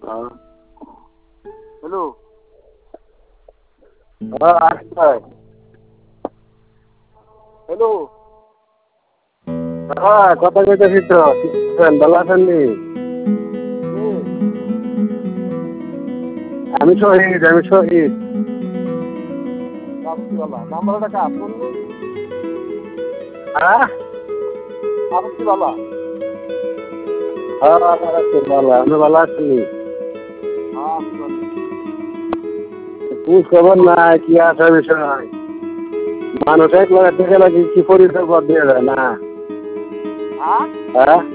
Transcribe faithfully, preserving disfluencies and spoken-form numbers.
Hello hello হ্যাঁ কথা কইতেছি তো ভালো আছেন নি? আমি শহীদ আমি শহীদ নাম্বারটা কাজ করবো হ্যাঁ আপনি বাবা হ্যাঁ ভালো আমি ভালো আছি। খোঁজ খবর নাই কি আছে বিষয় মানুষ এক লাগাতে গেলে কি পরিচয় পদ দিয়ে যায় না হ্যাঁ হ্যাঁ